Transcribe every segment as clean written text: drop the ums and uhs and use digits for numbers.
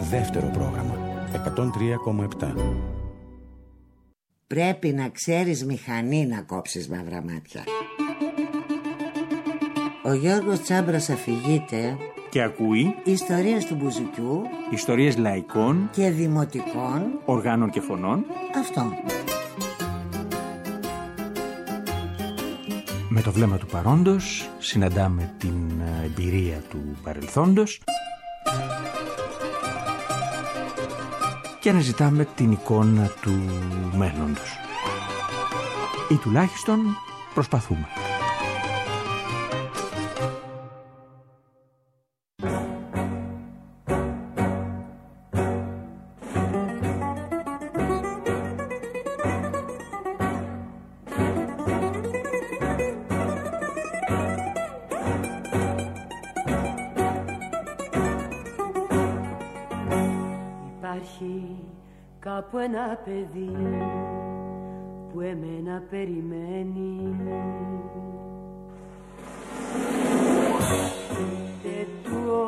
Δεύτερο πρόγραμμα 103,7. Πρέπει να ξέρεις μηχανή να κόψεις μαύρα μάτια. Ο Γιώργος Τσάμπρας αφηγείται και ακούει ιστορίες του μπουζουκιού, ιστορίες λαϊκών και δημοτικών οργάνων και φωνών. Αυτό. Με το βλέμμα του παρόντος συναντάμε την εμπειρία του παρελθόντος και αναζητάμε την εικόνα του μέλλοντος. Ή τουλάχιστον προσπαθούμε. Κάπου ένα παιδί που εμένα περιμένει και του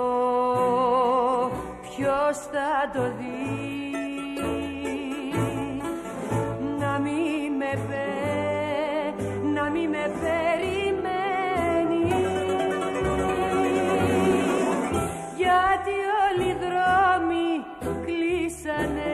ποιος θα το δει, να μη με περιμένει, γιατί όλοι οι δρόμοι κλείσανε.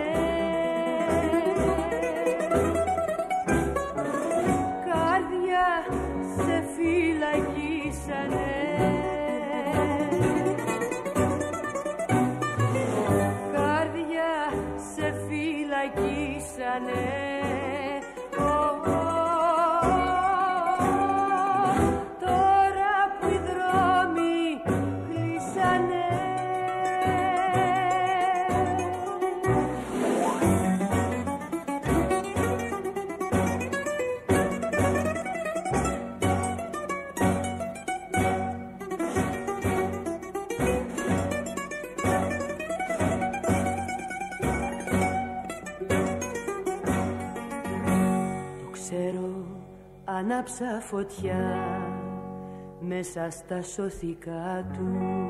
Ανάψα φωτιά μέσα στα σωθικά του,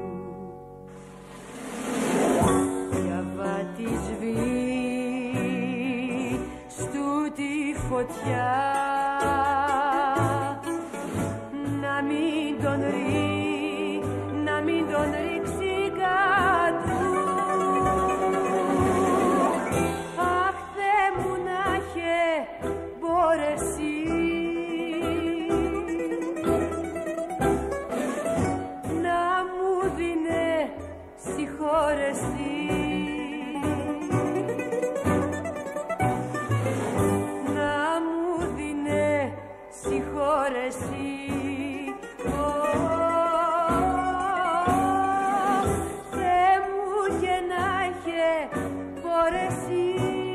διαβάτη σβή στου τη φωτιά, να μην τον ρίξει κάτω. Αχ, Θεέ μου, να είχε μπορέσει να μου δίνε συγχώρεση. Θεέ μου, και να είχε μπορέσει.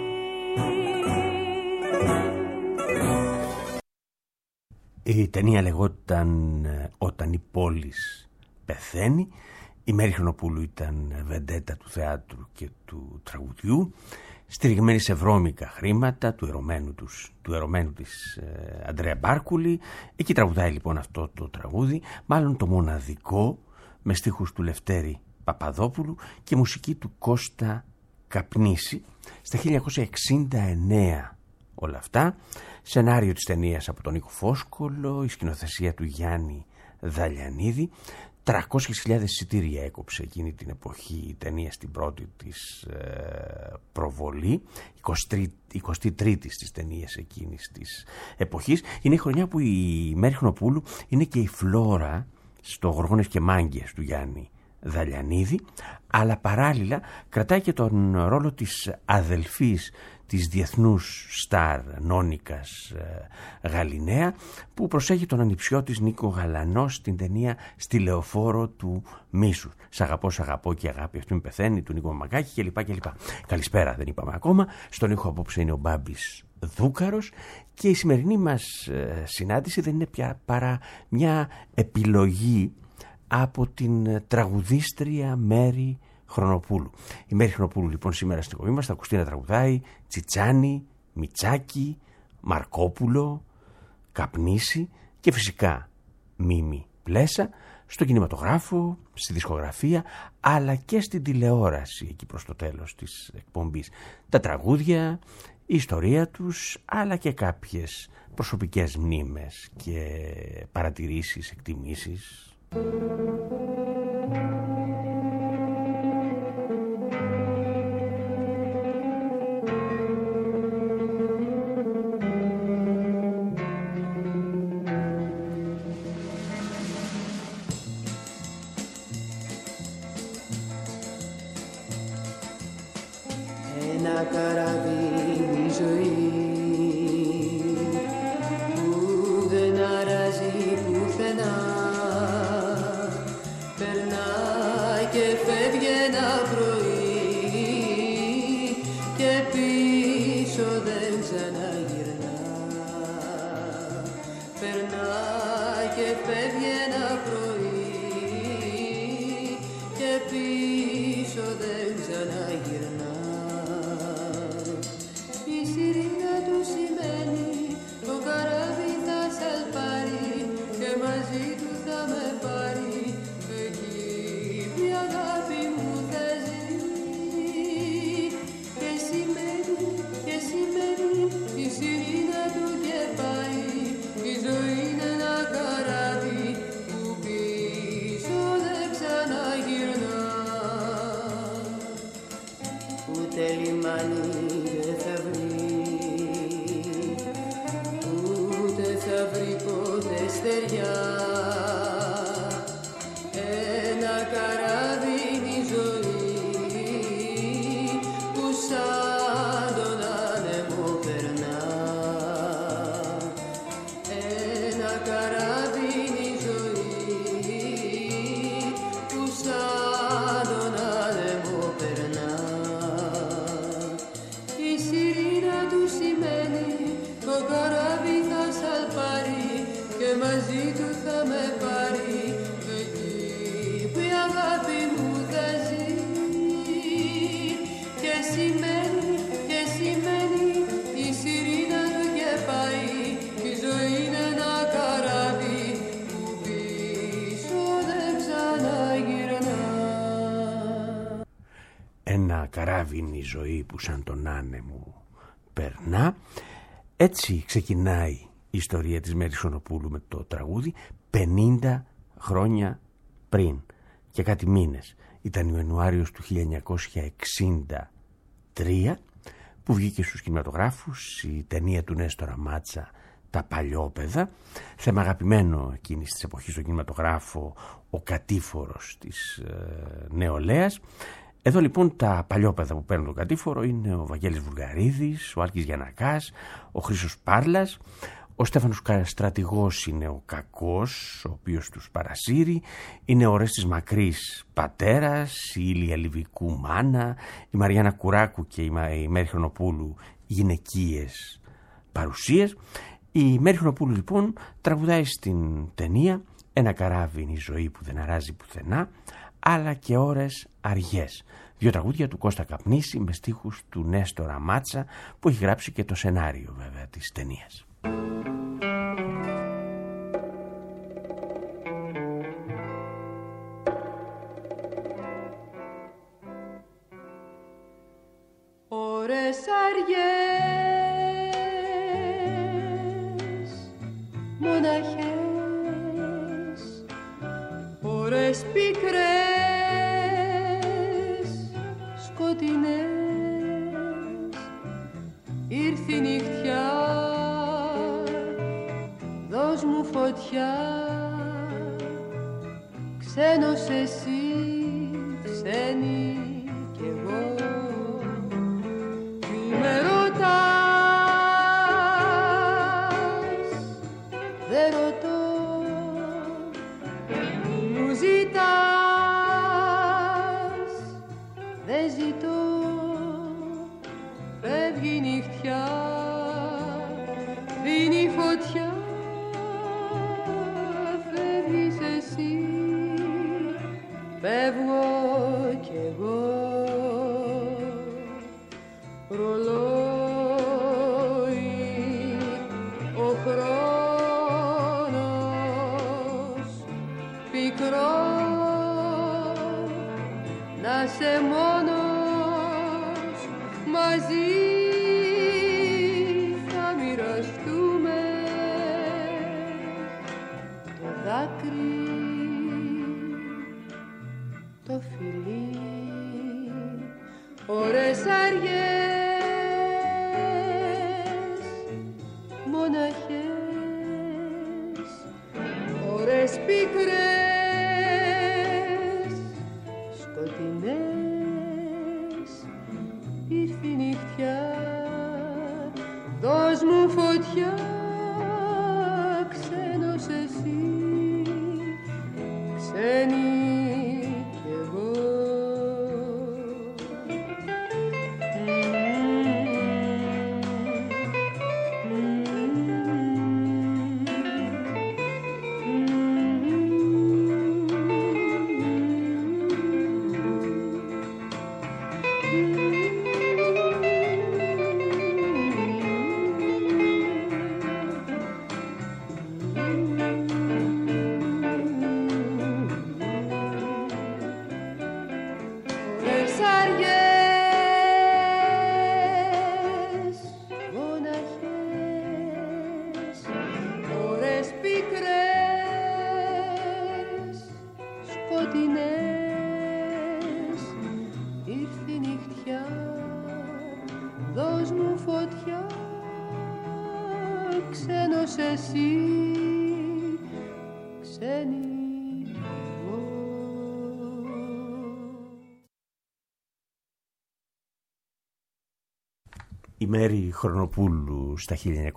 Η ταινία λεγόταν «Όταν η πόλης πεθαίνει». Η Μέρη Χρονοπούλου ήταν βεντέτα του θεάτρου και του τραγουδιού, στηριγμένη σε βρώμικα χρήματα του ερωμένου της Ανδρέα Μπάρκουλη. Εκεί τραγουδάει λοιπόν αυτό το τραγούδι, μάλλον το μοναδικό, με στίχους του Λευτέρη Παπαδόπουλου και μουσική του Κώστα Καπνίση, στα 1969 όλα αυτά. Σενάριο της ταινίας από τον Νίκο Φόσκολο, η σκηνοθεσία του Γιάννη Δαλιανίδη. 300.000 εισιτήρια έκοψε εκείνη την εποχή η ταινία στην πρώτη της προβολή, 23η στις ταινίες εκείνης της εποχής. Είναι η χρονιά που η Μέρη Χρονοπούλου είναι και η Φλόρα στο Γοργόνες και Μάγκες του Γιάννη Δαλιανίδη, αλλά παράλληλα κρατάει και τον ρόλο της αδελφής της διεθνούς στάρ Νόνικας Γαλινέα, που προσέχει τον ανιψιό της Νίκο Γαλανό στην ταινία «Στη Λεωφόρο του Μίσους». «Σ' αγαπώ και αγάπη αυτού μην πεθαίνει» του Νίκο Μαμακάκη κλπ. Καλησπέρα, δεν είπαμε ακόμα. Στον ήχο απόψε είναι ο Μπάμπης Δούκαρος και η σημερινή μας συνάντηση δεν είναι πια παρά μια επιλογή από την τραγουδίστρια Μέρη Χρονοπούλου. Η Μέρη Χρονοπούλου λοιπόν σήμερα στην εκπομπή μας θα ακουστεί να τραγουδάει Τσιτσάνι, Μιτσάκη, Μαρκόπουλο, Καπνίση και φυσικά Μίμη Πλέσα, στο κινηματογράφο, στη δισκογραφία, αλλά και στην τηλεόραση εκεί προς το τέλος της εκπομπής. Τα τραγούδια, η ιστορία τους, αλλά και κάποιες προσωπικές μνήμες και παρατηρήσεις, εκτιμήσεις. Ένα καράβι η ζωή που δεν αράζει πουθενά, περνάει και φεύγει ένα πρωί και πίσω δεν ξαναγυρνά. Περνάει και φεύγει ένα πρωί και πίσω δεν ξαναγυρνά. Η σιρήνα του σημαίνει το καράβι θα σαλπάρει και μαζί του θα με πάρει εκεί που η αγάπη μου θα ζει. Και σημαίνει η σιρήνα του και πάει. Η ζωή είναι ένα καράβι που πίσω δεν ξαναγυρνά. Ούτε λιμάνι δεν θα βρει, ούτε θα βρει ποτέ στεριά. Ένα καράβι είναι η ζωή που σαν τον άνεμο περνά. Ένα καράβι είναι η ζωή που σαν τον άνεμο περνά. Η σιρήνα του σημαίνει το καράβι θα σαλπάρει και μαζί του θα με πάρει εκεί που η αγάπη μου θα ζει. Και σημαίνει η σιρήνα του και πάει. Η ζωή είναι ένα καράβι που πίσω δεν ξαναγυρνά. Ένα καράβι είναι η ζωή που σαν τον άνεμο περνά. Έτσι ξεκινάει η ιστορία της Μέρης Χρονοπούλου με το τραγούδι 50 χρόνια πριν και κάτι μήνες. Ήταν ο Ιανουάριος του 1963 που βγήκε στους κινηματογράφους η ταινία του Νέστορα Μάτσα «Τα Παλιόπαιδα», θέμα αγαπημένο εκείνης της εποχής στο κινηματογράφο, ο κατήφορος της νεολαίας. Εδώ λοιπόν τα παλιόπαιδα που παίρνουν τον κατήφορο είναι ο Βαγγέλης Βουλγαρίδης, ο Άλκης Γιαννακάς, ο Χρήστος Πάρλας, ο Στέφανος Στρατηγός είναι ο κακός, ο οποίος τους παρασύρει, είναι ο Ορέστης Μακρύς πατέρας, η Ήλια Λιβικού μάνα, η Μαριάννα Κουράκου και η Μέρη Χρονοπούλου γυναικείες παρουσίες. Η Μέρη Χρονοπούλου λοιπόν τραγουδάει στην ταινία «Ένα καράβι είναι η ζωή που δεν αράζει πουθενά», αλλά και ώρες αργές. Δύο τραγούδια του Κώστα Καπνίση με στίχους του Νέστορα Μάτσα που έχει γράψει και το σενάριο βέβαια της ταινίας. Ώρες αργές, μοναχές, ώρες πικρές, σκοτεινές, ήρθε η νυχτιά, δώσ' μου φωτιά, ξένος εσύ, ξένη κι εγώ. Με ρωτάς, δεν ρωτώ, μου ζητάς, δεν ζητώ, φεύγει η νυχτιά, δίνει φωτιά, φεύγεις εσύ, φεύγω κι εγώ. Ρολόι, ο χρόνος μικρό, να σε μόνος, μαζί θα μοιραστούμε το δάκρυ, το φιλί, ώρες αργές, μοναχές, ώρες πικρές, σκοτεινές, ήρθε η νυχτιά, δώσ' μου φωτιά, ξένος εσύ, ξένη κι εγώ. Η Μέρη Χρονοπούλου στα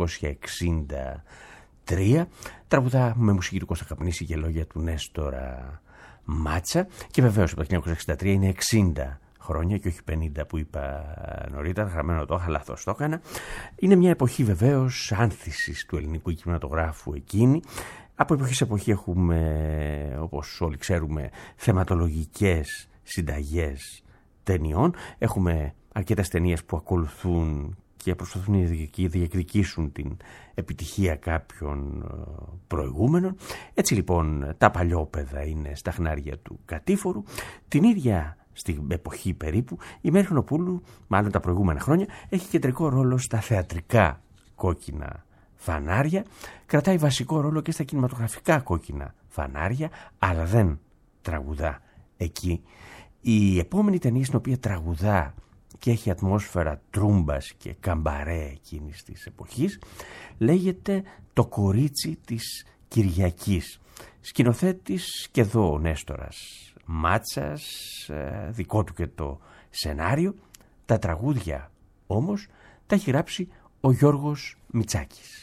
1963 τραγουδά με μουσική του Κώστα Καπνίση και λόγια του Νέστορα Μάτσα, και βεβαίως από το 1963 είναι 60 χρόνια και όχι 50 που είπα νωρίτερα, γραμμένο το είχα, λάθος το έκανα. Είναι μια εποχή βεβαίως άνθησης του ελληνικού κινηματογράφου εκείνη. Από εποχή σε εποχή έχουμε, όπως όλοι ξέρουμε, θεματολογικές συνταγές ταινιών. Έχουμε αρκετές ταινίες που ακολουθούν και προσπαθούν να διεκδικήσουν την επιτυχία κάποιων προηγούμενων. Έτσι λοιπόν τα παλιόπαιδα είναι στα χνάρια του κατήφορου. Την ίδια στην εποχή περίπου η Μέρη Χρονοπούλου, μάλλον τα προηγούμενα χρόνια, έχει κεντρικό ρόλο στα θεατρικά κόκκινα φανάρια, κρατάει βασικό ρόλο και στα κινηματογραφικά κόκκινα φανάρια, αλλά δεν τραγουδά εκεί. Η επόμενη ταινία στην οποία τραγουδά και έχει ατμόσφαιρα τρούμπας και καμπαρέ εκείνης της εποχής λέγεται «Το κορίτσι της Κυριακής». Σκηνοθέτης και εδώ ο Νέστορας Μάτσας, δικό του και το σενάριο. Τα τραγούδια όμως τα έχει γράψει ο Γιώργος Μητσάκης.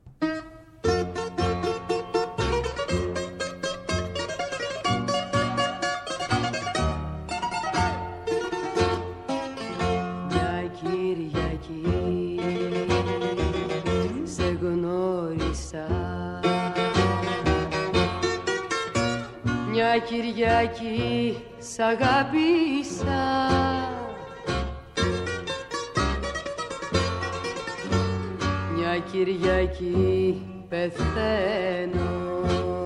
Κυριακή σ' αγάπησα, μια Κυριακή πεθαίνω,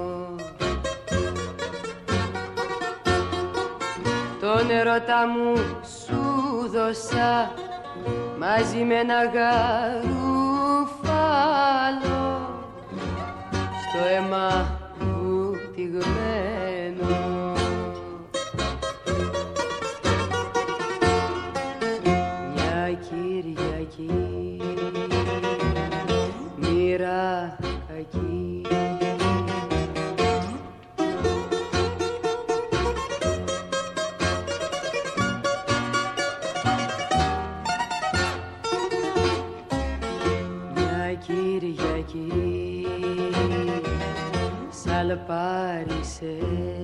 τον ερώτα μου σου δώσα μαζί με ένα γαρούφαλο στο αίμα που τυγμένο. Μια Κυριακή μοίρα κακή, μια Κυριακή σαλπάρισες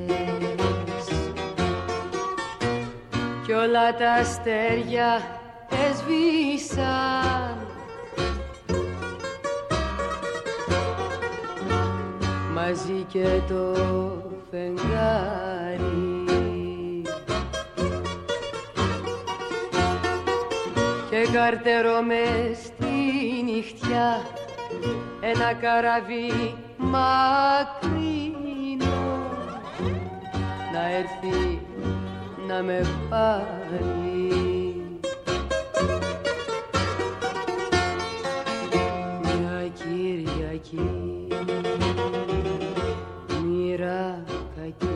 κι όλα τα αστέρια έσβησαν, μαζί και το φεγγάρι, και καρτερώ μες στη νυχτιά ένα καραβί μακρινό να έρθει να με πάρει. Μια Κυριακή, μοίρα κακή.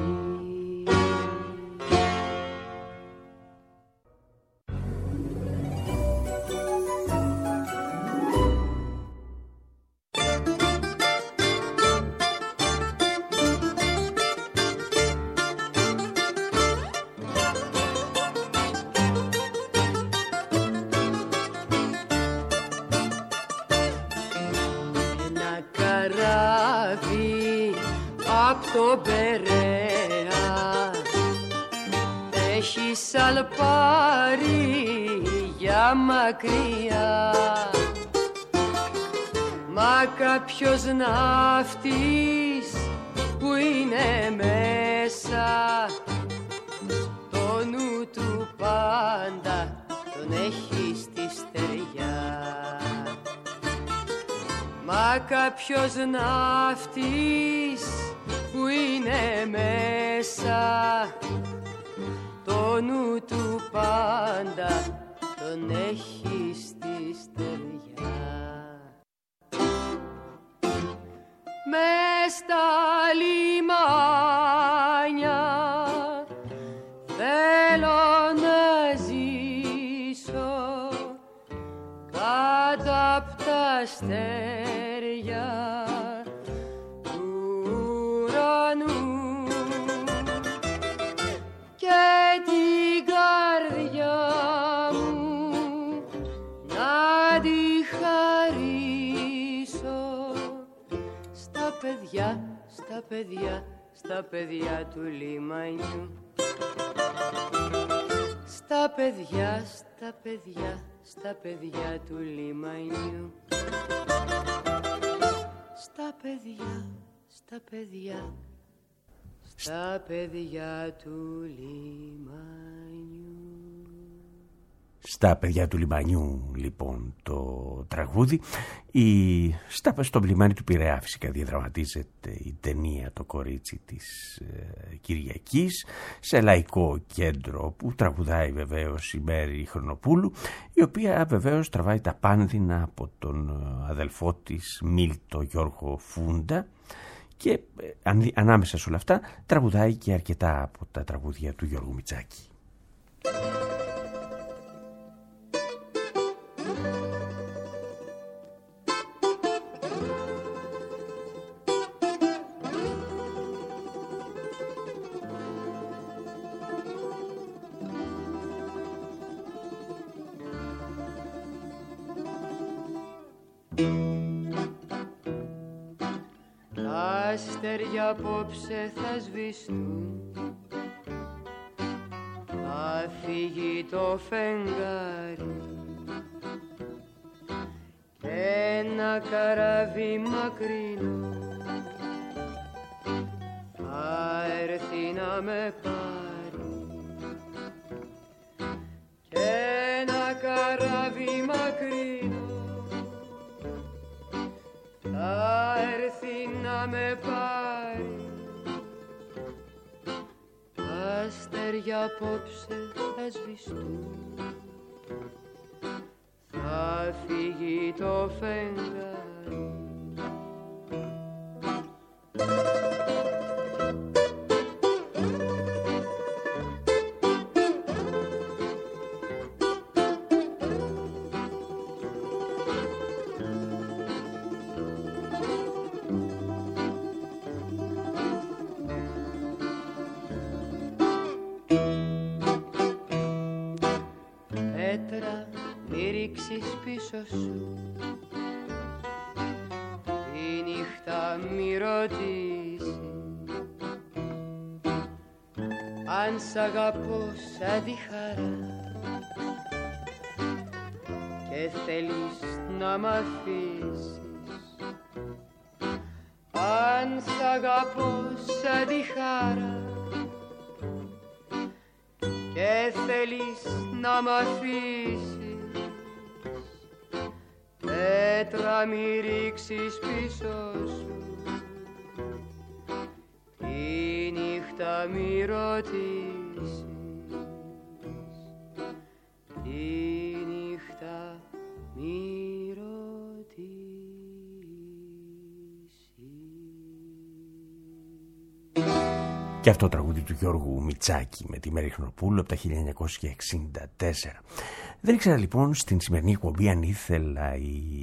το Περαία έχει σαλπάρει για μακριά, μα κάποιος ναύτης που είναι μέσα το νου του πάντα τον έχει στη στεριά. Μα κάποιος ναύτης που είναι μέσα το νου του πάντα τον έχει στη στεριά. Μες στα λιμάνια θέλω να ζήσω κάτω απ' τα αστέρια του ουρανού και την καρδιά μου να τη χαρίσω στα παιδιά, στα παιδιά, στα παιδιά του λιμανιού. Στα παιδιά, στα παιδιά, στα παιδιά του λιμανιού. Στα παιδιά, στα παιδιά, στα παιδιά του λιμανιού. Στα παιδιά του λιμανιού λοιπόν το τραγούδι. Στο λιμάνι του Πειραιά φυσικά διαδραματίζεται η ταινία «Το κορίτσι της Κυριακής», σε λαϊκό κέντρο που τραγουδάει βεβαίως η Μέρη Χρονοπούλου, η οποία βεβαίως τραβάει τα πάνδυνα από τον αδελφό της Μίλτο Γιώργο Φούντα, και ανάμεσα σε όλα αυτά τραγουδάει και αρκετά από τα τραγούδια του Γιώργου Μητσάκη. Τα αστέρια απόψε θα σβηστούν, θα φύγει το φεγγάρι και ένα καράβι μακρινό θα έρθει να με πάρει, και ένα καράβι μακρινό θα έρθει να με πάρει. Τα αστέρια απόψε θα σβηστούν, θα φύγει το φεγγάρι. Μη ρίξεις πίσω σου, τη νύχτα μη ρωτήσεις αν σ' αγαπώ σαν τη χαρά και θέλεις να μ' αφήσεις. Αν σ' αγαπώ σαν τη χαρά και θέλεις να μ' αφήσεις, πέτρα μη ρίξεις πίσω σου, τη νύχτα νύχτα μη ρωτήσεις, τη νύχτα μη ρωτήσεις. Και αυτό το τραγούδι του Γιώργου Μητσάκη με τη Μέρη Χρονοπούλου από τα 1964. Δεν ήξερα λοιπόν στην σημερινή εκπομπή αν ήθελα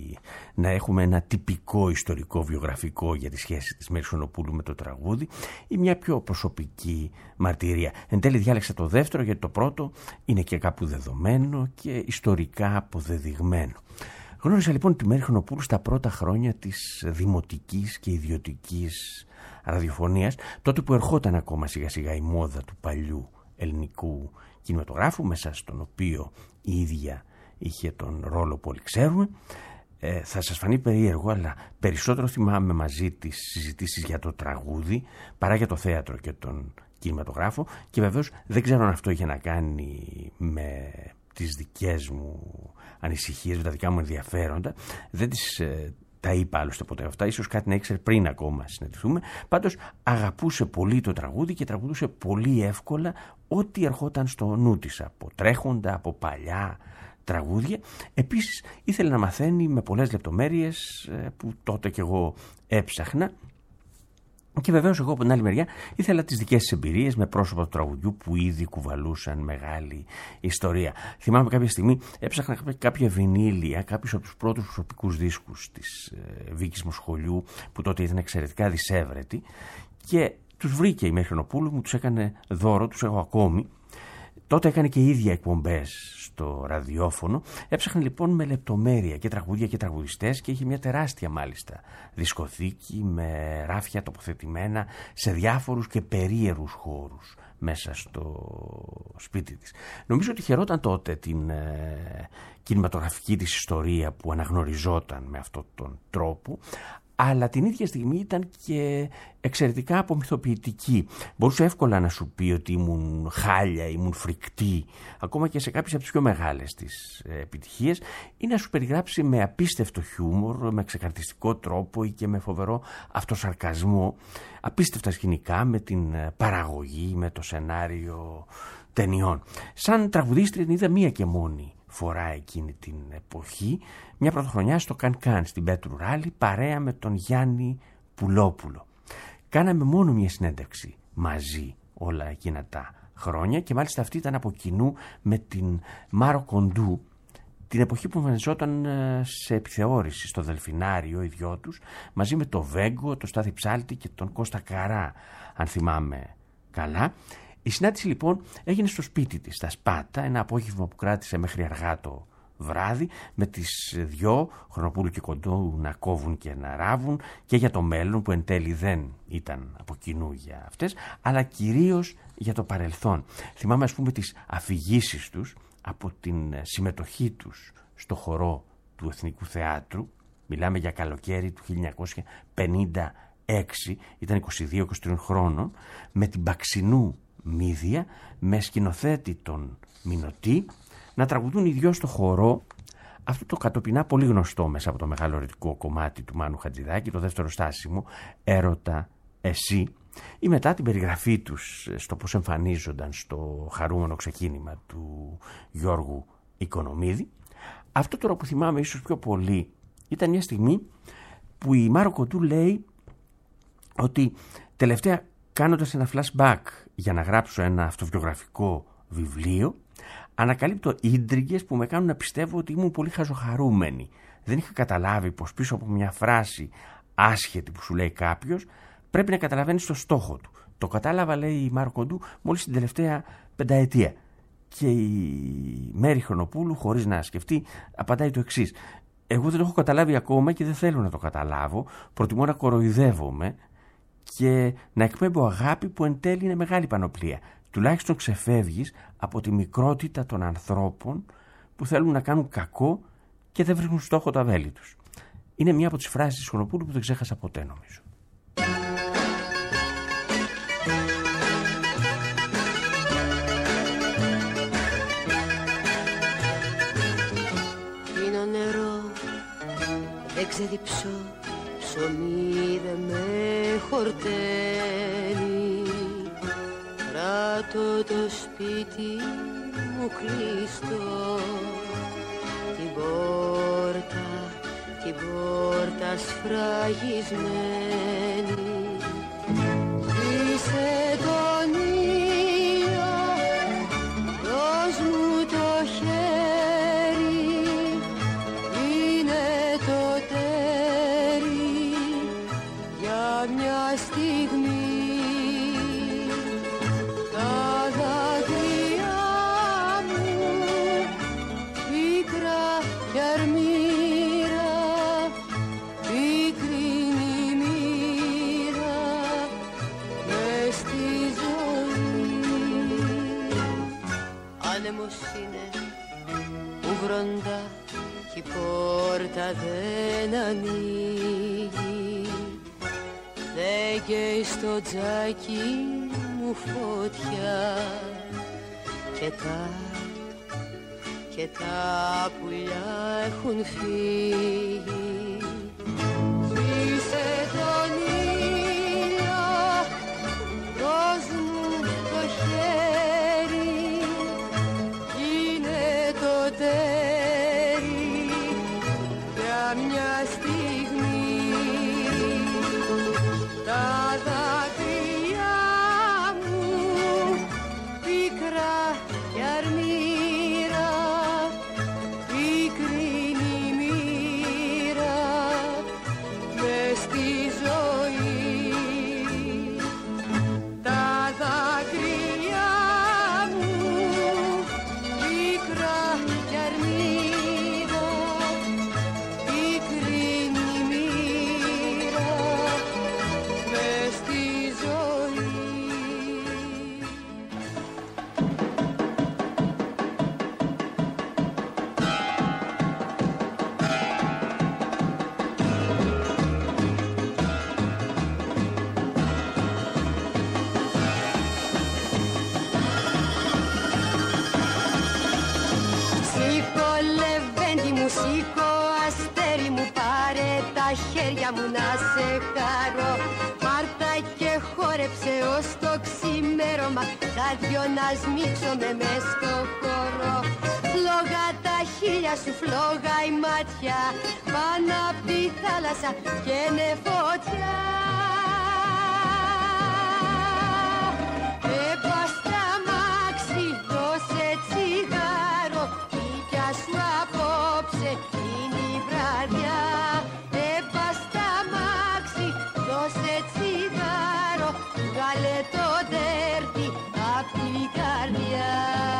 να έχουμε ένα τυπικό ιστορικό βιογραφικό για τη σχέση της Μέρης Χρονοπούλου με το τραγούδι ή μια πιο προσωπική μαρτυρία. Εν τέλει διάλεξα το δεύτερο γιατί το πρώτο είναι και κάπου δεδομένο και ιστορικά αποδεδειγμένο. Γνώρισα λοιπόν τη Μέρη Χρονοπούλου στα πρώτα χρόνια της δημοτικής και ιδιωτικής ραδιοφωνίας, τότε που ερχόταν ακόμα σιγά σιγά η μόδα του παλιού ελληνικού κινηματογράφου, μέσα στον οποίο η ίδια είχε τον ρόλο που όλοι ξέρουμε. Θα σας φανεί περίεργο, αλλά περισσότερο θυμάμαι μαζί τις συζητήσεις για το τραγούδι παρά για το θέατρο και τον κινηματογράφο, και βεβαίως δεν ξέρω αν αυτό είχε να κάνει με τις δικές μου ανησυχίες, με τα δικά μου ενδιαφέροντα. Δεν τις τα είπα άλλωστε ποτέ αυτά, ίσως κάτι να ήξερε πριν ακόμα συναντηθούμε. Πάντως αγαπούσε πολύ το τραγούδι και τραγουδούσε πολύ εύκολα ό,τι ερχόταν στο νου της, από τρέχοντα, από παλιά τραγούδια. Επίσης ήθελε να μαθαίνει με πολλές λεπτομέρειες που τότε κι εγώ έψαχνα. Και βεβαίως εγώ από την άλλη μεριά ήθελα τις δικές της εμπειρίες με πρόσωπα του τραγουδιού που ήδη κουβαλούσαν μεγάλη ιστορία. Θυμάμαι κάποια στιγμή έψαχνα κάποια βινίλια, κάποιους από τους πρώτους προσωπικούς δίσκους της Βίκης Μοσχολιού, που τότε ήταν εξαιρετικά δισεύρετοι, και τους βρήκε η Μέρη Χρονοπούλου, μου τους έκανε δώρο, τους έχω ακόμη. Τότε έκανε και η ίδια εκπομπές στο ραδιόφωνο. Έψαχνε λοιπόν με λεπτομέρεια και τραγούδια και τραγουδιστές και είχε μια τεράστια μάλιστα δισκοθήκη με ράφια τοποθετημένα σε διάφορους και περίεργους χώρους μέσα στο σπίτι της. Νομίζω ότι χαιρόταν τότε την κινηματογραφική της ιστορία που αναγνωριζόταν με αυτόν τον τρόπο, αλλά την ίδια στιγμή ήταν και εξαιρετικά απομυθοποιητική. Μπορούσε εύκολα να σου πει ότι ήμουν χάλια, ήμουν φρικτή, ακόμα και σε κάποιες από τις πιο μεγάλες της επιτυχίες, ή να σου περιγράψει με απίστευτο χιούμορ, με ξεκαρτιστικό τρόπο ή και με φοβερό αυτοσαρκασμό, απίστευτα σκηνικά, με την παραγωγή, με το σενάριο ταινιών. Σαν τραγουδίστρια την είδα μία και μόνη φορά εκείνη την εποχή, μια πρωτοχρονιά στο Can στην Πέτρου Ράλη, παρέα με τον Γιάννη Πουλόπουλο. Κάναμε μόνο μια συνέντευξη μαζί όλα εκείνα τα χρόνια, και μάλιστα αυτή ήταν από κοινού με την Μάρο Κοντού, την εποχή που εμφανιζόταν σε επιθεώρηση στο Δελφινάριο οι δυο τους, μαζί με το Βέγκο, το Στάθη Ψάλτη και τον Κώστα Καρά, αν θυμάμαι καλά. Η συνάντηση λοιπόν έγινε στο σπίτι της, στα Σπάτα, ένα απόγευμα που κράτησε μέχρι αργά το βράδυ, με τις δυο, Χρονοπούλου και Κοντού, να κόβουν και να ράβουν και για το μέλλον που εν τέλει δεν ήταν από κοινού για αυτές, αλλά κυρίως για το παρελθόν. Θυμάμαι ας πούμε τις αφηγήσεις τους από την συμμετοχή τους στο χορό του Εθνικού Θεάτρου. Μιλάμε για καλοκαίρι του 1956, ήταν 22-23 χρόνων, με την Παξινού Μύδια, με σκηνοθέτη τον Μινωτή, να τραγουδούν οι δυο στο χορό αυτό το κατοπινά πολύ γνωστό μέσα από το μεγάλο ερωτικό κομμάτι του Μάνου Χατζηδάκη, το δεύτερο στάσιμο, «Έρωτα εσύ», ή μετά την περιγραφή τους στο πώς εμφανίζονταν στο χαρούμενο ξεκίνημα του Γιώργου Οικονομίδη. Αυτό τώρα που θυμάμαι ίσως πιο πολύ ήταν μια στιγμή που η Μάρο Κοντού λέει ότι τελευταία, κάνοντας ένα flashback για να γράψω ένα αυτοβιογραφικό βιβλίο, ανακαλύπτω ίντριγκες που με κάνουν να πιστεύω ότι ήμουν πολύ χαζοχαρούμενη. Δεν είχα καταλάβει πως πίσω από μια φράση άσχετη που σου λέει κάποιος πρέπει να καταλαβαίνεις το στόχο του. Το κατάλαβα, λέει η Μάρο Κοντού, μόλις την τελευταία πενταετία. Και η Μέρη Χρονοπούλου, χωρίς να σκεφτεί, απαντάει το εξής: εγώ δεν το έχω καταλάβει ακόμα και δεν θέλω να το καταλάβω. Προτιμώ να κοροϊδεύομαι και να εκπέμπω αγάπη που εν τέλει είναι μεγάλη πανοπλία. Τουλάχιστον ξεφεύγεις από τη μικρότητα των ανθρώπων που θέλουν να κάνουν κακό και δεν βρίσκουν στόχο τα βέλη τους. Είναι μια από τις φράσεις της Χρονοπούλου που δεν ξέχασα ποτέ, νομίζω. Πίνω νερό, δεν ξεδιψώ, ψωμί δεν με χορταίνει. Κράτω το σπίτι μου κλειστό, την πόρτα σφραγισμένη. Είσαι τον ήλιο, δώσ' μου το χέρι, είναι το τέρι για μια στιγμή. Κι η πόρτα δεν ανοίγει, δεν καίει στο τζάκι μου φωτιά και τα πουλιά έχουν φύγει. Σβήσε τον ήλιο, δώσ' μου το χέρι, είναι το τέρι για μια στιγμή. Τα δάκρυα μου πίκρα κι αρμύρα, πίκρινη μοίρα μες στη ζωή. Τα δάκρυα μου πίκρα κι αρμύρα, πίκρινη μοίρα μες στη ζωή. Σήκω λεβέντη μου, σήκω αστέρι μου, πάρε τα χέρια μου να σε χαρώ. Πάρτα και χόρεψε ως το ξημέρωμα, τα δυο να σμίξομαι μες στο χώρο. Φλόγα τα χείλια σου, φλόγα η μάτια, πάνω απ' τη θάλασσα καίνε φωτιά. Έμπα στα μάξι, δώσε τσιγάρο, δικιά σου απόψε είναι η βραδιά. Έμπα στα μάξι, δώσε τσιγάρο, βγάλε το τέρτι απ' την καρδιά.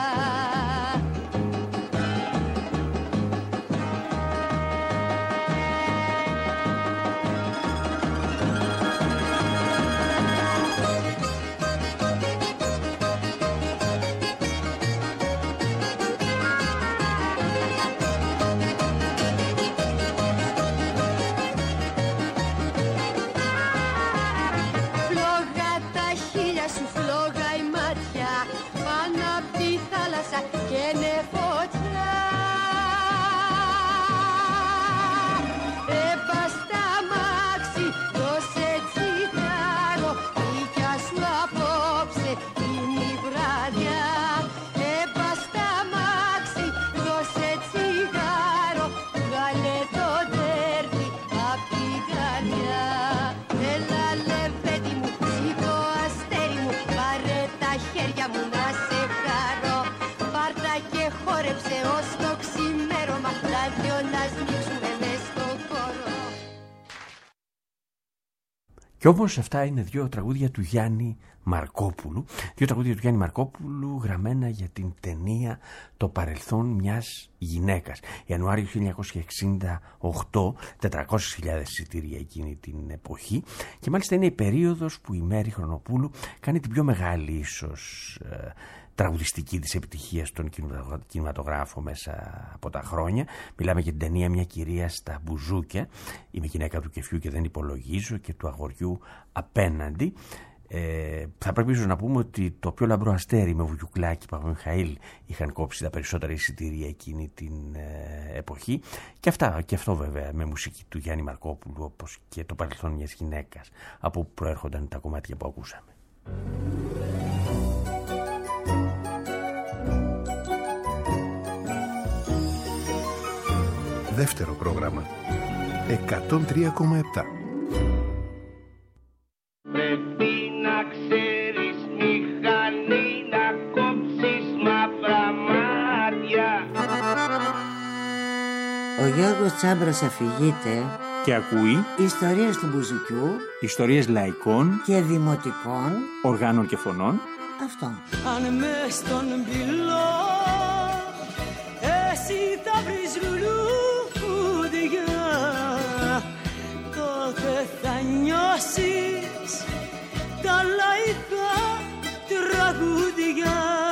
Φλόγα τα χείλια σου, φλόγα η μάτια, πάνω απ' τη θάλασσα καίνε φωτιά. Έμπα στα μάξι, δώσε τσιγάρο, δικιά σου απόψε είναι η βραδιά. Έμπα στα μάξι, δώσε τσιγάρο, βγάλε το τέρτι απ' την καρδιά. Έλα λεβέντη μου, σήκω αστέρι μου, πάρε τα χέρια μου να σε χαρώ. Πάρτα και χόρεψε ως το ξημέρωμα, τα δυο να σμίξουμε μες στο χώρο. Κι όμως αυτά είναι δύο τραγούδια του Γιάννη Μαρκόπουλου. Δύο τραγούδια του Γιάννη Μαρκόπουλου γραμμένα για την ταινία «Το παρελθόν μιας γυναίκας». Ιανουάριο 1968, 400.000 εισιτήρια εκείνη την εποχή. Και μάλιστα είναι η περίοδος που η Μέρη Χρονοπούλου κάνει την πιο μεγάλη ίσως τραγουδιστική της επιτυχία στον κινηματογράφο μέσα από τα χρόνια. Μιλάμε για την ταινία «Μια κυρία στα μπουζούκια», «Είμαι γυναίκα του κεφιού και δεν υπολογίζω» και «Του αγοριού απέναντι». Θα πρέπει ίσως να πούμε ότι το πιο λαμπρό αστέρι με Βουγιουκλάκη, Παπαμιχαήλ είχαν κόψει τα περισσότερα εισιτήρια εκείνη την εποχή, και αυτό βέβαια με μουσική του Γιάννη Μαρκόπουλου, όπως και «Το παρελθόν μιας γυναίκας», από όπου προέρχονταν τα κομμάτια που ακούσαμε. δεύτερο πρόγραμμα. 103,7. Πρέπει να ξέρεις μηχανή να κόψεις μαύρα μάτια. Ο Γιώργος Τσάμπρας αφηγείται και ακούει ιστορίες του μπουζουκιού, ιστορίες λαϊκών και δημοτικών οργάνων και φωνών. Αυτό. Αν μες στον πυλό εσύ θα βρεις λουλούδια, τότε θα νιώσεις τα λαϊκά τραγούδια.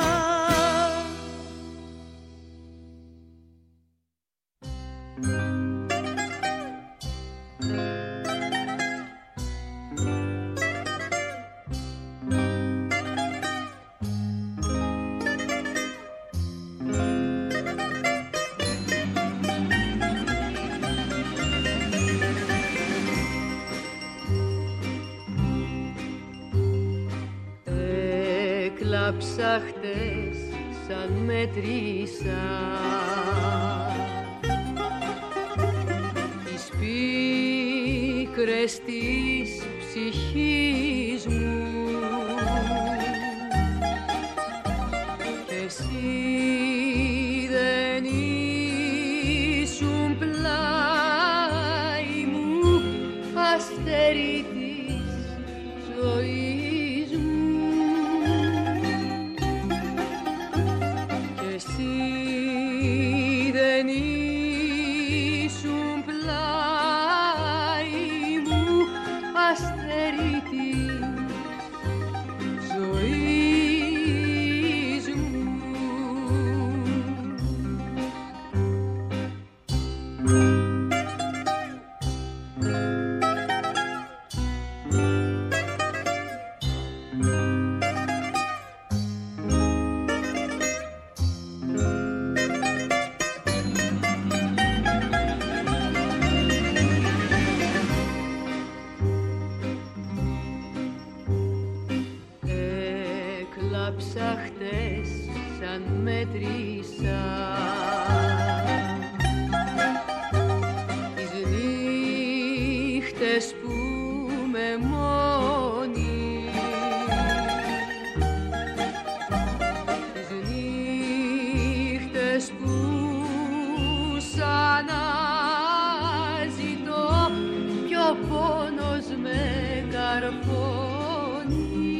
Έκλαψα χτες σαν μέτρησα τις πίκρες της ψυχής μου και εσύ δεν ήσουν πλάι μου, αστέρι της ζωής μου. Εσύ δεν ήσουν πλάι μου, αστέρι της ζωής μου. Έκλαψα χτες σαν μέτρησα τις νύχτες που με μόνη, τις νύχτες που σαν άζητο κι ο πόνος με καρφώνει.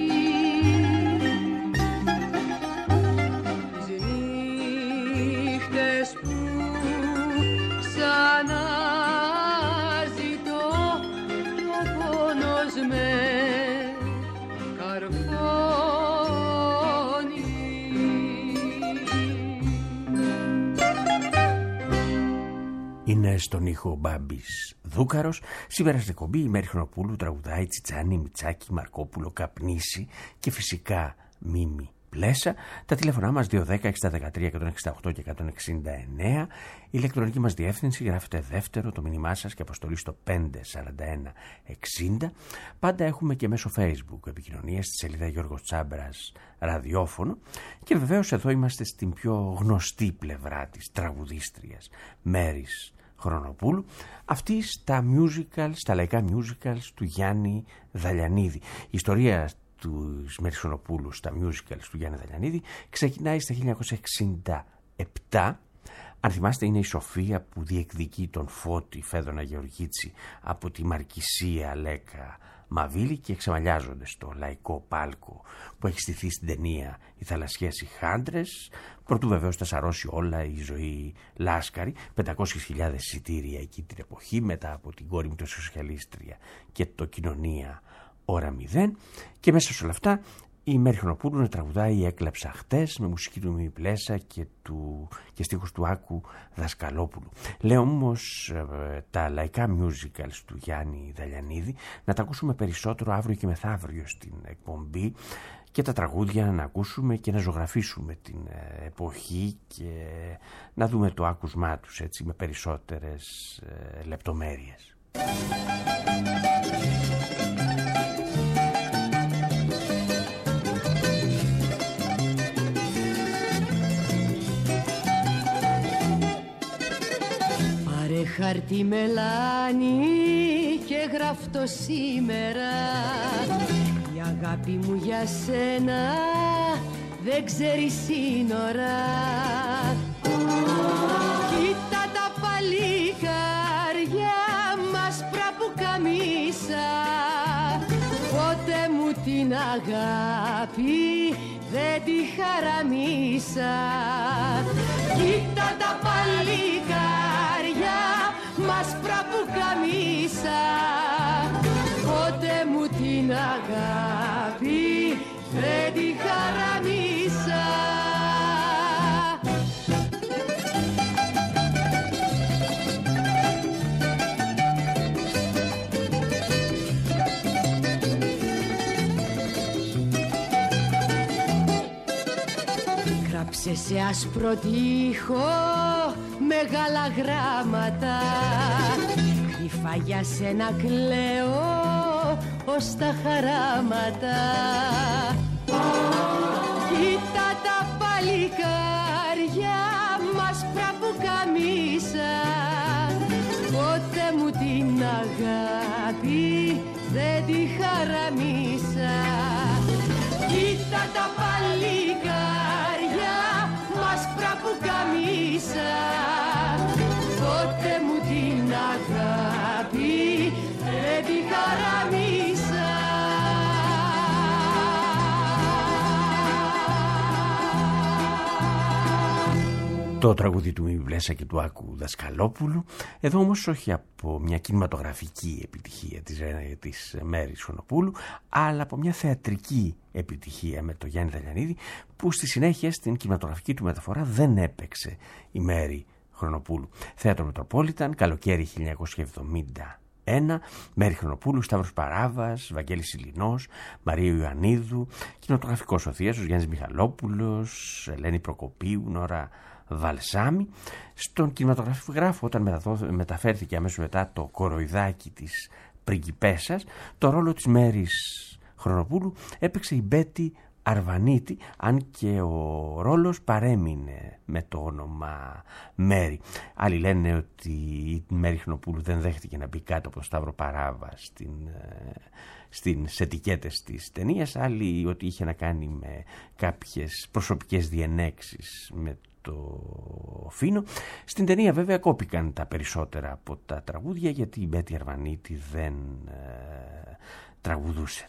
Είναι στον ήχο ο Μπάμπης Δούκαρος. Σήμερα στην εκπομπή η Μέρη Χρονοπούλου τραγουδάει Τσιτσάνι, Μιτσάκη, Μαρκόπουλο, Καπνίση και φυσικά Μίμη Πλέσα. Τα τηλέφωνά μας 210-6013-168 και 169. Η ηλεκτρονική μας διεύθυνση, γράφετε δεύτερο το μήνυμά σας και αποστολή στο 54160. Πάντα έχουμε και μέσω Facebook επικοινωνίες στη σελίδα Γιώργος Τσάμπρας ραδιόφωνο. Και βεβαίως εδώ είμαστε στην πιο γνωστή πλευρά της τραγουδίστριας Μέρης Χρονοπούλου, αυτή στα musicals, στα λαϊκά musicals του Γιάννη Δαλιανίδη. Η ιστορία του Μέρης Χρονοπούλου στα musicals του Γιάννη Δαλιανίδη ξεκινάει στα 1967. Αν θυμάστε, είναι η Σοφία που διεκδικεί τον Φώτη Φέδωνα Γεωργίτσι από τη Μαρκησία Λέκα Μαβίλη και εξαμαλιάζονται στο λαϊκό πάλκο που έχει στηθεί στην ταινία «Οι θαλασσιές οι χάντρες». Προτού βεβαίως τα σαρώσει όλα η ζωή Λάσκαρη, 500.000 εισιτήρια εκεί την εποχή, μετά από την κόρη μου το Σοσιαλίστρια και το Κοινωνία ώρα 0. Και μέσα σε όλα αυτά η Μέρη Χρονοπούλου να τραγουδάει «Έκλαψα χτες» με μουσική του Μίμη Πλέσα και στίχους του Άκου Δασκαλόπουλου. Λέω όμως τα λαϊκά musicals του Γιάννη Δαλιανίδη να τα ακούσουμε περισσότερο αύριο και μεθαύριο στην εκπομπή, και τα τραγούδια να ακούσουμε και να ζωγραφίσουμε την εποχή και να δούμε το άκουσμά τους έτσι με περισσότερες λεπτομέρειες. χαρτί μελάνι και γράφτο σήμερα. Η αγάπη μου για σένα δεν ξέρει σύνορα. Κοίτα τα παλικάρια μαspra που καμίσα, πότε μου την αγάπη δεν τη χαραμίσα. Κοίτα τα παλικάρια μαspra που καμίσα, πότε μου την αγάπη δεν τη χαραμίσα. Γράψε σε άσπρο τοίχο μεγάλα γράμματα, κρυφά για σένα κλαίω ως τα χαράματα. Κοίτα τα παλικάρια μαspra που καμίσα, πότε μου την αγάπη δεν τη χαραμίσα. Κοίτα τα παλικάρια μαspra που καμίσα, πότε μου την αγάπη δεν τη χαραμίσα. Το τραγούδι του Μη Βλέσσα και του Άκου Δασκαλόπουλου. Εδώ όμως όχι από μια κινηματογραφική επιτυχία της Μέρης Χρονοπούλου, αλλά από μια θεατρική επιτυχία με τον Γιάννη Δαλιανίδη, που στη συνέχεια στην κινηματογραφική του μεταφορά δεν έπαιξε η Μέρη Χρονοπούλου. Θέατρο Μετροπόλιταν, καλοκαίρι 1971, Μέρη Χρονοπούλου, Σταύρος Παράβας, Βαγγέλης Ηλινός, Μαρία Ιωαννίδου, κινηματογραφικός ο Θίασος, Γιάννης Μιχαλόπουλος, Ελένη Προκοπίου, Νόρα Βαλσάμι. Στον κινηματογράφο, όταν μεταφέρθηκε αμέσως μετά το κοροϊδάκι της πριγκιπέσας, το ρόλο της Μέρης Χρονοπούλου έπαιξε η Μπέτη Αρβανίτη, αν και ο ρόλος παρέμεινε με το όνομα Μέρη. Άλλοι λένε ότι η Μέρη Χρονοπούλου δεν δέχτηκε να μπει κάτω από το Σταύρο Παράβα στις ετικέτες της ταινίας, άλλοι ότι είχε να κάνει με κάποιες προσωπικές διενέξεις με το Φίνο. Στην ταινία βέβαια κόπηκαν τα περισσότερα από τα τραγούδια, γιατί η Μπέτη Αρβανίτη δεν τραγουδούσε.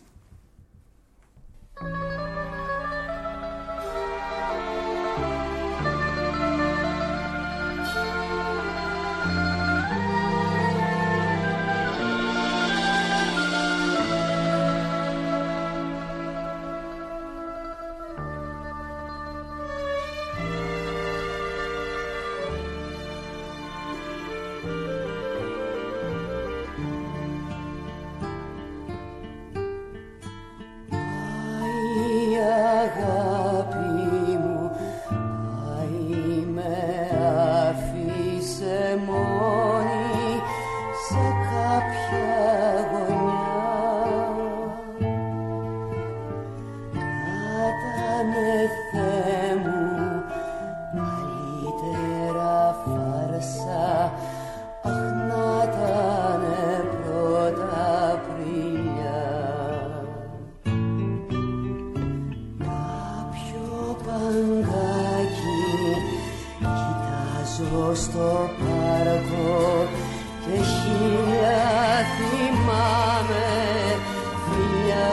Στο πάρκο και χίλια θυμάμαι φιλιά,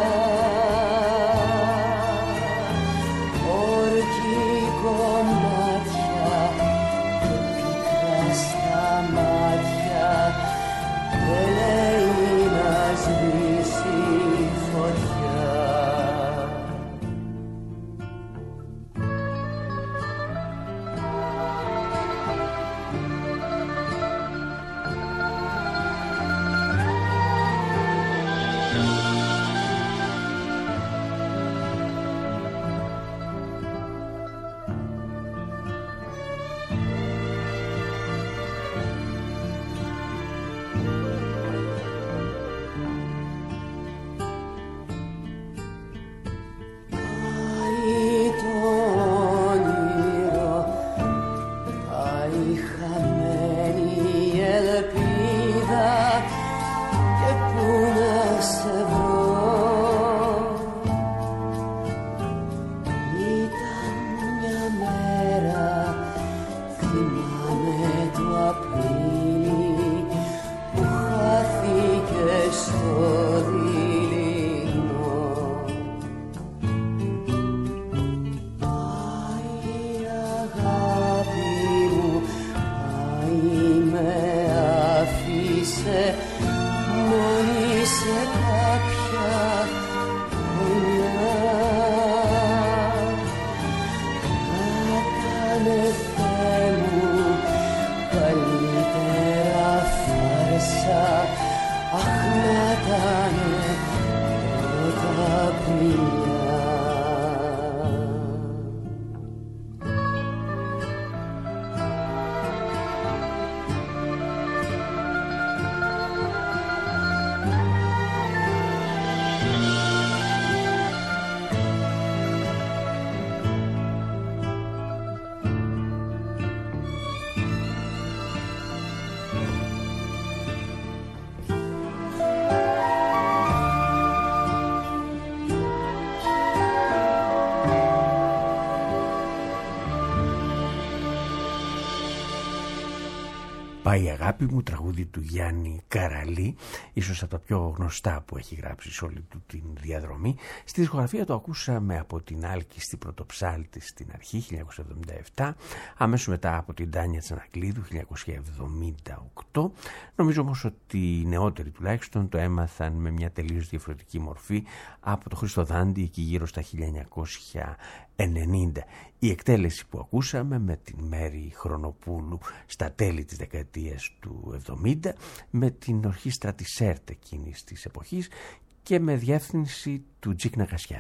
ορκικό μάτια και πίκρα στα μάτια, δεν λέει να σβήσει φωτιά. Ήτανε Θεέ μου καλύτερα φάρσα. Αχ, ήτανε πρώτα φιλιά. «Πάει η αγάπη μου», τραγούδι του Γιάννη Καραλή, ίσως από τα πιο γνωστά που έχει γράψει σε όλη του την διαδρομή. Στη δισκογραφία το ακούσαμε από την Άλκηστη Πρωτοψάλτη στην αρχή, 1977, αμέσως μετά από την Τάνια Τσανακλείδου, 1978. Νομίζω όμως ότι οι νεότεροι τουλάχιστον το έμαθαν με μια τελείως διαφορετική μορφή από το Χρήστο Δάντη εκεί γύρω στα 1990. Η εκτέλεση που ακούσαμε με την Μέρη Χρονοπούλου στα τέλη της δεκαετίας του 70, με την ορχήστρα της ΕΡΤ εκείνης της εποχής και με διεύθυνση του Τζίκ Νακασιάν.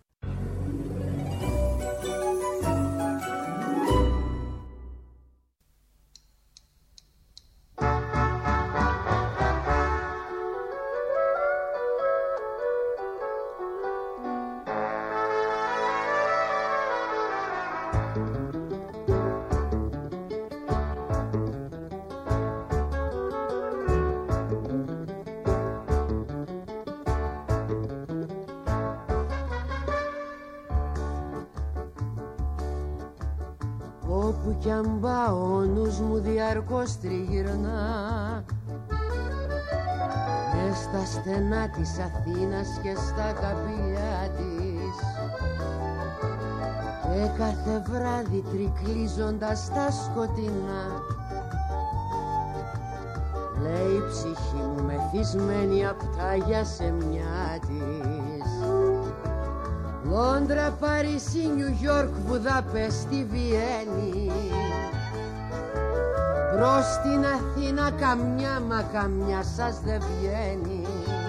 Όπου κι αν πάω ο νους μου διαρκώς τριγυρνά μες στα στενά της Αθήνας και στα καπηλιά της, και κάθε βράδυ τρικλίζοντας τα σκοτεινά λέει η ψυχή μου μεθυσμένη απ' τα γιασεμιά της. Λόντρα, Παρίσι, Νιου Γιόρκ, Βουδαπέστη, Βιέννη, προς την Αθήνα καμιά μα καμιά σας δεν βγαίνει,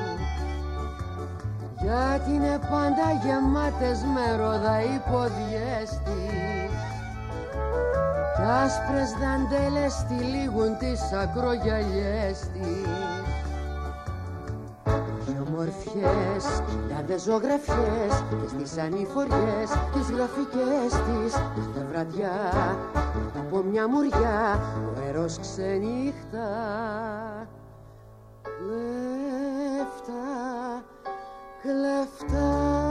γιατί είναι πάντα γεμάτες με ρόδα οι ποδιές της κι άσπρες δαντέλες τυλίγουν τις ακρογιαλιές της. Ομορφιές, κοιτάδες ζωγραφιές και στις ανηφοριές τις γραφικές της. Κάθε βραδιά από μια μουριά ο έρος ξενύχτα. Κλέφτα, κλέφτα,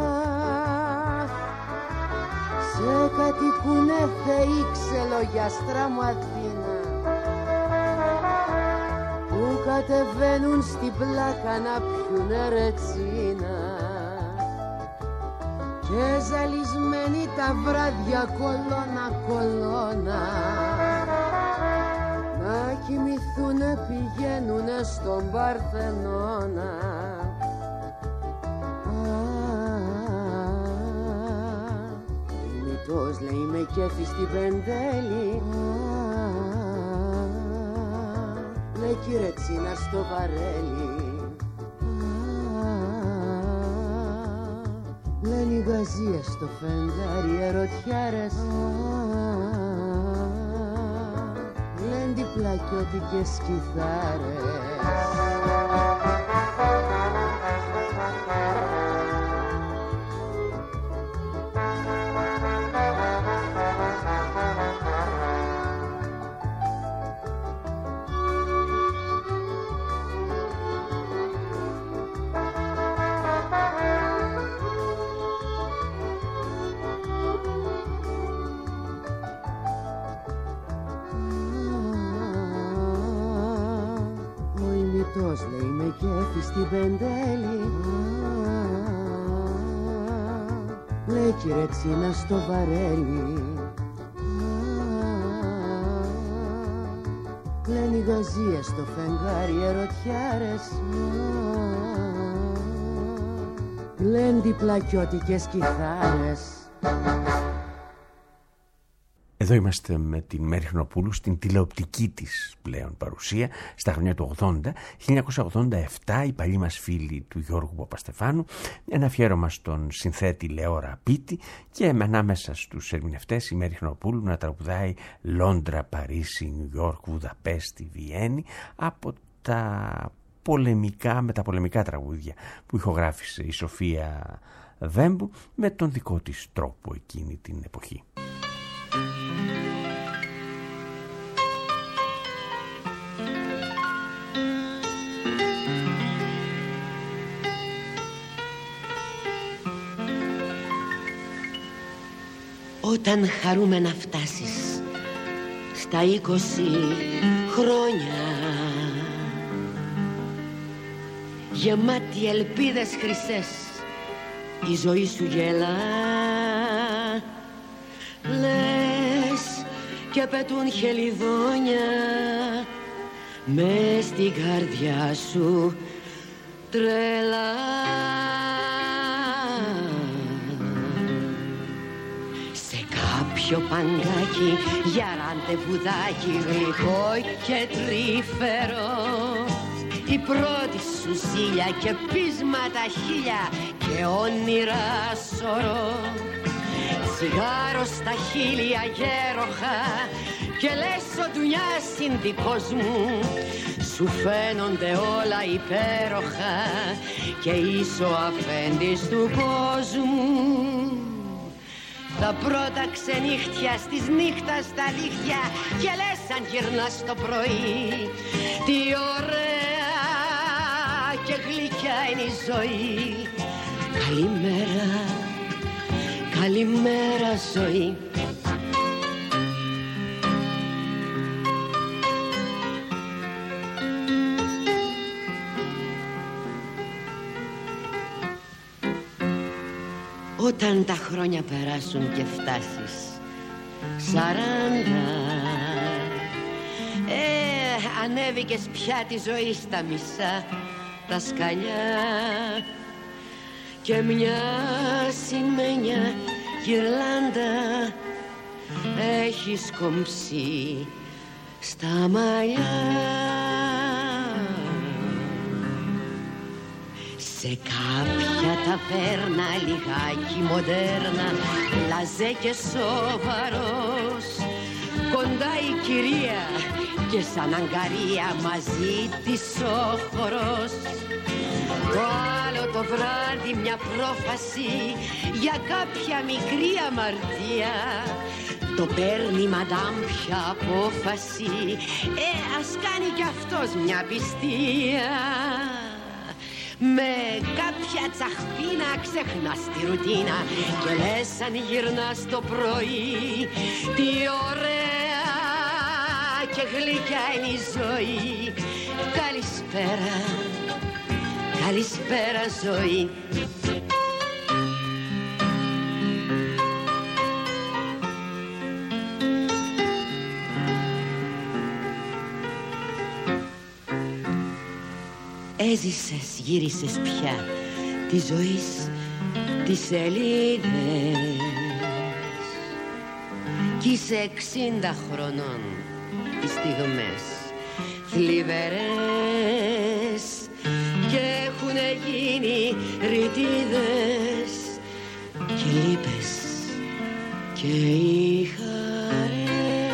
σε κατοικούνε θεοί ξελογιαστρά μου Αθήνα, που κατεβαίνουν στην πλάκα να πιουνε ρετσίνα και ζαλισμένοι τα βράδια κολόνα κολόνα να κοιμηθούνε πηγαίνουνε στον Παρθενώνα. Μητός λέει με κέφι στην Πεντέλη, λέει κι ρετσίνα στο βαρέλι, λένε οι γαζίες στο φεγγάρι ερωτιάρες, λένε διπλακιώτικες κιθάρες. Λέει με κέφι στην Πεντέλη, λέει κι ρετσίνα στο βαρέλι, λένε οι γαζίες στο φεγγάρι ερωτιάρες, λένε διπλακιώτικες κιθάρες. Εδώ είμαστε με την Μέρη Χρονοπούλου στην τηλεοπτική της πλέον παρουσία στα χρόνια του 80. 1987 οι παλιοί μας φίλοι του Γιώργου Παπαστεφάνου, ένα αφιέρωμα στον συνθέτη Λεό Ραπίτη και ανάμεσα στους ερμηνευτές η Μέρη Χρονοπούλου να τραγουδάει Λόντρα, Παρίσι, Νιου Γιόρκ, Βουδαπέστη, Βιέννη από τα μεταπολεμικά τραγούδια που ηχογράφησε η Σοφία Βέμπου με τον δικό της τρόπο εκείνη την εποχή. Όταν χαρούμε να φτάσεις στα 20 χρόνια, γεμάτη ελπίδες χρυσές, η ζωή σου γελά, λες και πετούν χελιδόνια μες στην καρδιά σου τρελά. Κάποιο παγκάκι για ραντεβουδάκι γλυκό και τρυφερό, η πρώτη σου ζήλια και πείσματα χίλια και όνειρα σωρό. Τσιγάρο στα χείλη αγέροχα και λες ο ντουνιάς είναι δικός μου. Σου φαίνονται όλα υπέροχα και είσαι ο αφέντης του κόσμου. Τα πρώτα ξενύχτια στις νύχτας στα αλήθεια και λες αν γυρνάς το πρωί, τι ωραία και γλυκιά είναι η ζωή. Καλημέρα, καλημέρα ζωή. Όταν τα χρόνια περάσουν και φτάσεις 40, ανέβηκες πια τη ζωή στα μισά τα σκαλιά και μια σημαίνια γυρλάντα έχεις κομψεί στα μαλλιά. Σε κάποια ταβέρνα λιγάκι μοντέρνα, λαζέ και σοβαρός, κοντά η κυρία και σαν αγκαρία μαζί της ο χορός. Το άλλο το βράδυ μια πρόφαση για κάποια μικρή αμαρτία, το παίρνει μαντάμ πια απόφαση, ας κάνει κι αυτός μια πιστία. Με κάποια τσαχπίνα ξεχνάς τη ρουτίνα και λες αν γυρνάς το πρωί, τι ωραία και γλυκιά είναι η ζωή. Καλησπέρα, καλησπέρα ζωή. Έζησες, γύρισες πια τη ζωής τις σελίδες κι είσαι 60 χρονών, οι στιγμές θλιβερές και έχουνε γίνει ρητίδες και λύπες και οι χαρές.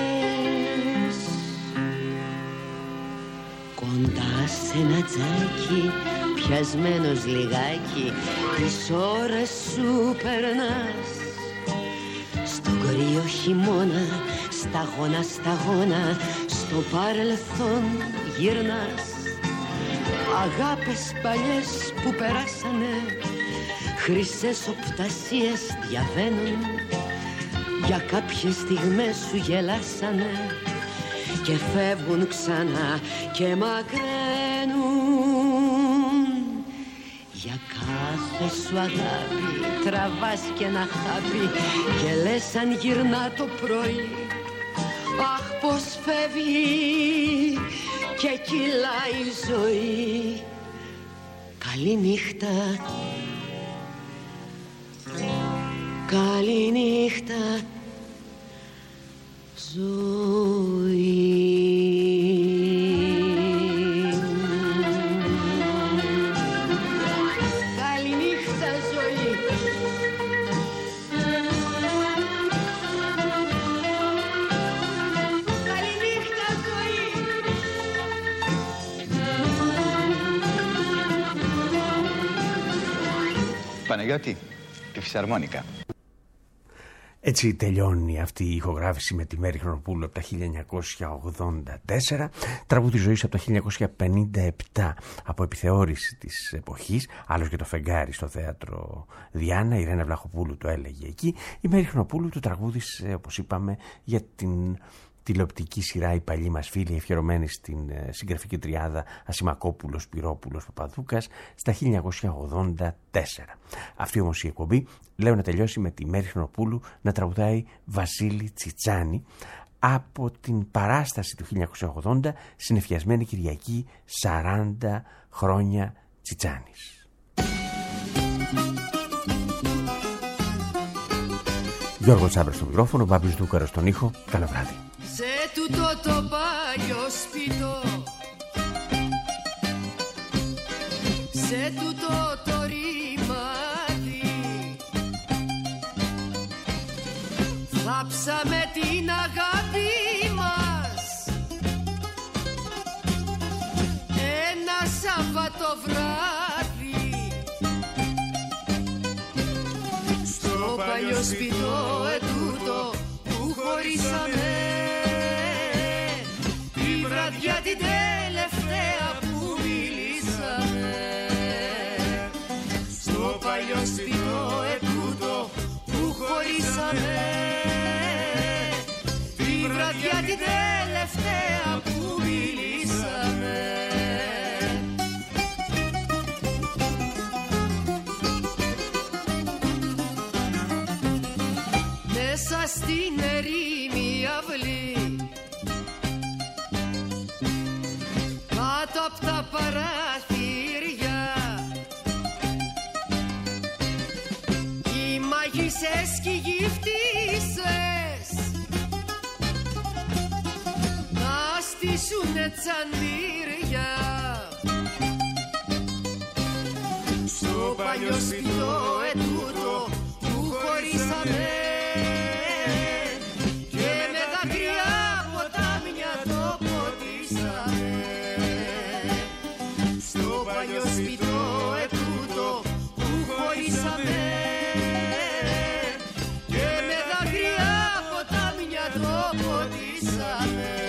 Κοντά σε ένα τζάκι πιασμένος λιγάκι τις ώρες σου περνάς, στο κρύο χειμώνα σταγόνα σταγόνα στο παρελθόν γυρνάς. Αγάπες παλιές που περάσανε, χρυσές οπτασίες διαβαίνουν, για κάποιες στιγμές σου γελάσανε και φεύγουν ξανά και μακραίνουν. Για κάθε σου αγάπη τραβάς και ένα χάπι και λες αν γυρνά το πρωί, αχ πως φεύγει και κυλάει η ζωή. Καληνύχτα, καληνύχτα, Καληνύχτα ζωή. Καληνύχτα ζωή. Παναγιώτη, τη φυσαρμόνικα. Έτσι τελειώνει αυτή η ηχογράφηση με τη Μέρη Χρονοπούλου από τα 1984, τραγούδι ζωής από το 1957, από επιθεώρηση της εποχής, άλλος και το φεγγάρι στο θέατρο Διάνα, η Ρένα Βλαχοπούλου το έλεγε εκεί. Η Μέρη Χρονοπούλου το τραγούδισε, όπως είπαμε, για την τηλεοπτική σειρά «Οι παλιοί μας φίλοι», αφιερωμένη στην συγγραφική τριάδα Ασημακόπουλος, Πυρόπουλος, Παπαδούκας στα 1984. Αυτή όμως η εκπομπή λέω να τελειώσει με τη Μέρη Χρονοπούλου να τραγουδάει Βασίλη Τσιτσάνη από την παράσταση του 1980 συνεφιασμένη Κυριακή 40 χρόνια Τσιτσάνης. Γιώργο Τσάμπρα στο μικρόφωνο, Μπάμπης Δούκαρος στον ήχο. Καλό βράδυ. Σε τούτο το παλιό σπιτό, σε τούτο το ρημάδι, θάψαμε την αγάπη μας ένα Σάββατο βράδυ. Στο παλιό σπιτό ετούτο που χωρίσαμε, για την τελευταία που μιλήσαμε, στο παλιό σπιτό ετούτο που χωρίσαμε, τη βραδιά την τελευταία που μιλήσαμε. Μέσα στην ερήμη αυλή, κάτω απ' τα παραθύρια, οι μάγισσες και οι γυφτίσες να στήσουνε τσαντήρια. Στο παλιό σπιτό ετούτο που χωρίσαμε, και με δάκρυα ποτάμια το ποτίσαμε. Στο παλιό σπιτό ετούτο που χωρίσαμε, και με δάκρυα ποτάμια το ποτίσαμε.